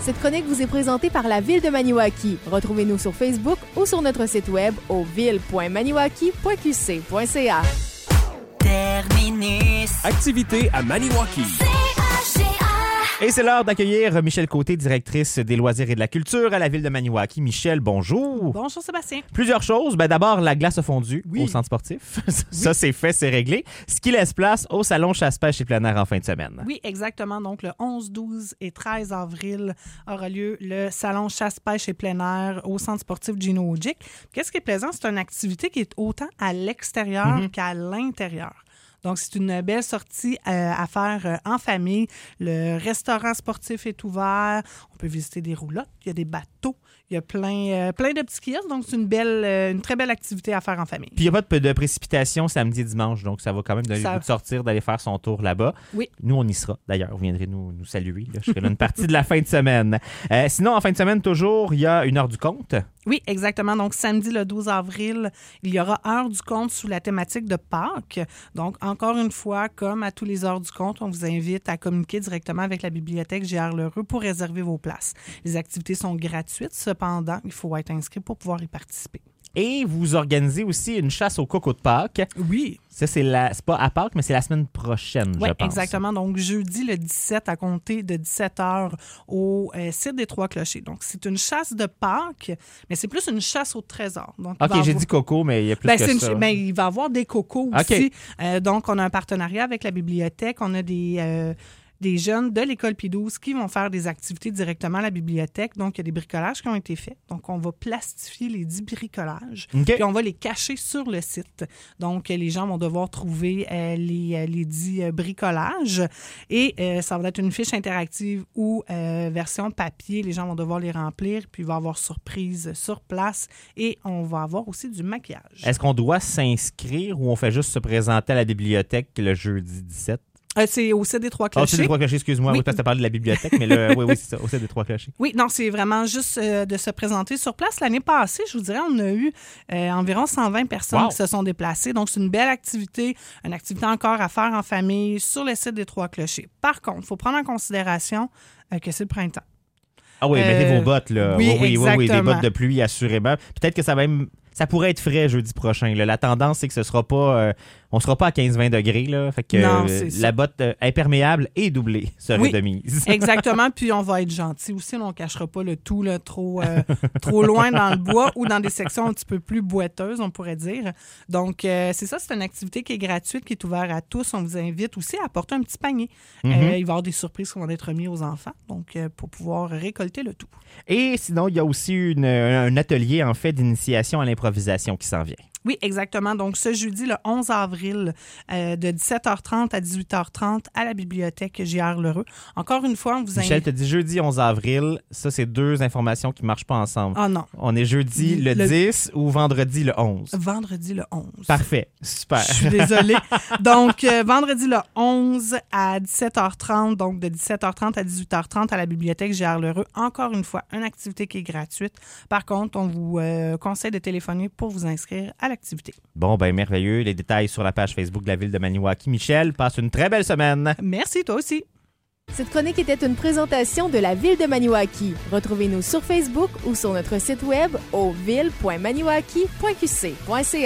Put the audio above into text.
Cette chronique vous est présentée par la Ville de Maniwaki. Retrouvez-nous sur Facebook ou sur notre site web au ville.maniwaki.qc.ca. Terminus. Activité à Maniwaki. Et c'est l'heure d'accueillir Michèle Côté, directrice des loisirs et de la culture à la Ville de Maniwaki. Michèle, bonjour. Bonjour Sébastien. Plusieurs choses. D'abord, la glace a fondu au centre sportif. Ça, c'est fait, c'est réglé. Ce qui laisse place au salon chasse-pêche et plein air en fin de semaine. Oui, exactement. Donc, le 11, 12 et 13 avril aura lieu le salon chasse-pêche et plein air au centre sportif Gino Ojic. Qu'est-ce qui est plaisant? C'est une activité qui est autant à l'extérieur qu'à l'intérieur. Donc, c'est une belle sortie à faire en famille. Le restaurant sportif est ouvert. On peut visiter des roulottes. Il y a des bateaux. Il y a plein de petits kiosques. Donc, c'est une très belle activité à faire en famille. Puis, il n'y a pas de précipitation samedi et dimanche. Donc, ça va quand même donner le goût de sortir, d'aller faire son tour là-bas. Oui. Nous, on y sera. D'ailleurs, vous viendrez nous saluer. Là. Je serai là une partie de la fin de semaine. Sinon, en fin de semaine, toujours, il y a une heure du compte. Oui, exactement. Donc, samedi, le 12 avril, il y aura heure du compte sous la thématique de Pâques. Donc, encore une fois, comme à tous les heures du compte, on vous invite à communiquer directement avec la bibliothèque J.R. Lheureux pour réserver vos places. Les activités sont gratuites. Cependant, il faut être inscrit pour pouvoir y participer. Et vous organisez aussi une chasse au coco de Pâques. Oui. Ça, c'est pas à Pâques, mais c'est la semaine prochaine, je pense. Oui, exactement. Donc, jeudi le 17 à compter de 17h au site des Trois-Clochers. Donc, c'est une chasse de Pâques, mais c'est plus une chasse au trésor. Donc, OK, j'ai dit coco, mais il y a plus que ça. Il va y avoir des cocos aussi. Donc, on a un partenariat avec la bibliothèque. On a des jeunes de l'école P12 qui vont faire des activités directement à la bibliothèque. Donc, il y a des bricolages qui ont été faits. Donc, on va plastifier les 10 bricolages. Puis, on va les cacher sur le site. Donc, les gens vont devoir trouver les 10 bricolages. Et ça va être une fiche interactive ou version papier. Les gens vont devoir les remplir. Puis, il va y avoir surprise sur place. Et on va avoir aussi du maquillage. Est-ce qu'on doit s'inscrire ou on fait juste se présenter à la bibliothèque le jeudi 17? C'est au site des Trois-Clochers. Au site des Trois-Clochers, excuse-moi. Oui, parce que tu as parlé de la bibliothèque, mais oui, c'est ça, au site des Trois-Clochers. Oui, non, c'est vraiment juste de se présenter sur place. L'année passée, je vous dirais, on a eu environ 120 personnes qui se sont déplacées. Donc, c'est une belle activité, une activité encore à faire en famille sur le site des Trois-Clochers. Par contre, il faut prendre en considération que c'est le printemps. Ah oui, mettez vos bottes, là. Oui, oui, des bottes de pluie, assurément. Peut-être que ça pourrait être frais jeudi prochain. Là. La tendance, c'est que ce sera pas... on sera pas à 15-20 degrés. Là. Fait que la botte imperméable et doublée serait de mise. Exactement. Puis on va être gentil aussi. On ne cachera pas le tout là, trop loin dans le bois ou dans des sections un petit peu plus boiteuses, on pourrait dire. Donc, c'est ça. C'est une activité qui est gratuite, qui est ouverte à tous. On vous invite aussi à apporter un petit panier. Il va y avoir des surprises qui vont être remises aux enfants. Donc, pour pouvoir récolter le tout. Et sinon, il y a aussi un atelier, en fait, d'initiation à l'improvisation qui s'en vient. Oui, exactement. Donc, ce jeudi, le 11 avril, de 17h30 à 18h30 à la bibliothèque J.R. Lheureux. Encore une fois, on vous invite... Michèle te dit jeudi 11 avril. Ça, c'est deux informations qui ne marchent pas ensemble. Ah non. On est jeudi le 10 ou vendredi le 11? Vendredi le 11. Parfait. Super. Je suis désolée. Donc, vendredi le 11 à 17h30, donc de 17h30 à 18h30 à la bibliothèque J.R. Lheureux. Encore une fois, une activité qui est gratuite. Par contre, on vous conseille de téléphoner pour vous inscrire à l'activité. Bon, ben merveilleux. Les détails sur la page Facebook de la Ville de Maniwaki. Michèle, passe une très belle semaine. Merci, toi aussi. Cette chronique était une présentation de la Ville de Maniwaki. Retrouvez-nous sur Facebook ou sur notre site web au ville.maniwaki.qc.ca.